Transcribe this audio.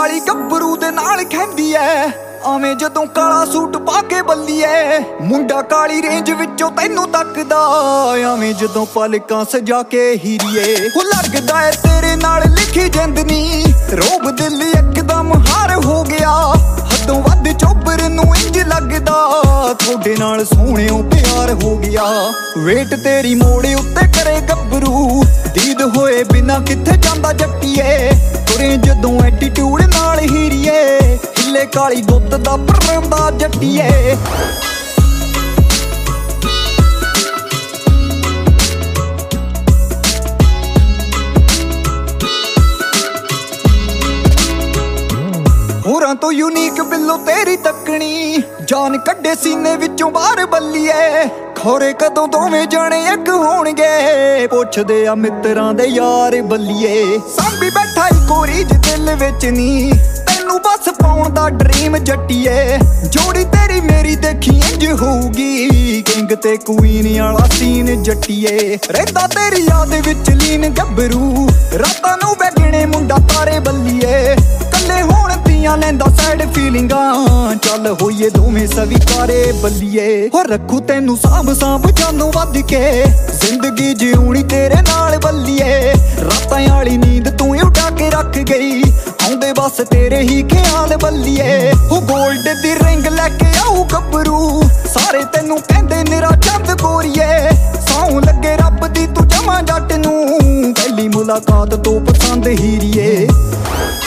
ਕਾਲੀ ਗੱਭਰੂ ਦੇ ਨਾਲ ਖੈਂਦੀ ਐ ਆਵੇਂ ਜਦੋਂ ਕਾਲਾ ਸੂਟ ਪਾ ਕੇ ਬੱਲੀਏ। ਮੁੰਡਾ ਕਾਲੀ ਰੇਂਜ ਵਿੱਚੋਂ ਤੈਨੂੰ ਤੱਕਦਾ ਆਵੇਂ ਜਦੋਂ ਪਲਕਾਂ ਸਜਾ ਕੇ ਹੀਰੀਏ। ਉਹ ਲੱਗਦਾ ਏ ਤੇਰੇ ਨਾਲ ਲਿਖੀ ਜਿੰਦਨੀ ਰੋਬ ਦਿਲ ਇੱਕਦਮ ਹਾਰ ਹੋ ਗਿਆ। ਹੱਦੋਂ ਵੱਧ ਚੋਬਰ ਨੂੰ ਇੰਜ ਲੱਗਦਾ ਤੁਹਾਡੇ ਨਾਲ ਸੋਹਣਿਓ ਪਿਆਰ ਹੋ ਗਿਆ। ਵੇਟ ਤੇਰੀ ਮੋੜੇ ਉੱਤੇ ਕਰੇ ਗੱਭਰੂ ਦੀਦ ਹੋਏ ਬਿਨਾ ਕਿੱਥੇ ਜਾਂਦਾ ਜੱਟੀਏ। ਤੁਰੇ ਜਦੋਂ ਐਟੀਟਿਊਡ ਨਾਲ ਹੀਰੀਏ ਹਿੱਲੇ ਕਾਲੀ ਗੁੱਤ ਦਾ ਪਰੰਦਾ ਜੱਟੀਏ। ਹੋਰਾਂ ਤੋਂ ਯੂਨੀਕ ਬਿੱਲੋ ਤੇਰੀ ਤੱਕਣੀ ਜਾਨ ਕੱਢੇ ਸੀਨੇ ਵਿੱਚੋਂ ਬਾਹਰ ਬੱਲੀਏ। ਖੋਰੇ ਕਦੋਂ ਦੋਵੇਂ ਜਾਣੇ ਇੱਕ ਹੋਣਗੇ ਪੁੱਛਦੇ ਆ ਮਿੱਤਰਾਂ ਦੇ ਯਾਰ ਬੱਲੀਏ। ਸਾਂਭੀ ਬੈਠਾ ਈ ਕੋਰੀ ਜ ਦਿਲ ਵਿੱਚ ਨੀ ਤੈਨੂੰ ਬਸ ਪਾਉਣ ਦਾ ਡ੍ਰੀਮ ਜੱਟੀਏ। ਜੋੜੀ ਤੇਰੀ ਮੇਰੀ ਦੇਖੀ ਇੰਜ ਹੋਊਗੀ ਕਿੰਗ ਤੇ ਕੁਈਨ ਵਾਲਾ ਸੀਨ ਜੱਟੀਏ। ਰਹਿੰਦਾ ਤੇਰੀ ਯਾਦ ਵਿੱਚ ਲੀਨ ਗੱਭਰੂ ਰਾਤਾਂ ਨੂੰ ਬੈਗਣੇ ਮੁੰਡਾ ਤਾਰੇ ਬੱਲੀਏ। ਕੱਲੇ ਹੋਣ ਦੀਆਂ ਲੈਂਦਾ ਸੈਡ ਫੀਲਿੰਗਾਂ ਚੱਲ ਹੋਈਏ ਦੋਵੇਂ ਸਵੀਕਾਰੇ ਬੱਲੀਏ। ਹੋ ਰੱਖੂ ਤੈਨੂੰ ਸਾਂਭ ਸਾਂਭ ਜਾਨੋਂ ਵੱਧ ਕੇ ਜ਼ਿੰਦਗੀ ਜਿਉਣੀ ਤੇਰੇ ਨਾਲ ਬੱਲੀਏ। ਰਾਤਾਂ ਵਾਲੀ ਨੀਂਦ ਤੂੰ ਉਡਾ ਕੇ ਰੱਖ ਗਈ ਆਉਂਦੇ ਬਸ ਤੇਰੇ ਹੀ ਖਿਆਲ ਬੱਲੀਏ। ਉਹ ਗੋਲਡ ਦੀ ਰਿੰਗ ਲੈ ਕੇ ਆਊ ਗੱਭਰੂ ਸਾਰੇ ਤੈਨੂੰ ਕਹਿੰਦੇ ਨਿਰਾ ਚੰਦ ਗੋਰੀਏ। ਸੌਂ ਲੱਗੇ ਰੱਬ ਦੀ ਤੂੰ ਜਮਾਂ ਜੱਟ ਨੂੰ ਪਹਿਲੀ ਮੁਲਾਕਾਤ ਤੋਂ ਪਸੰਦ ਹੀਰੀਏ।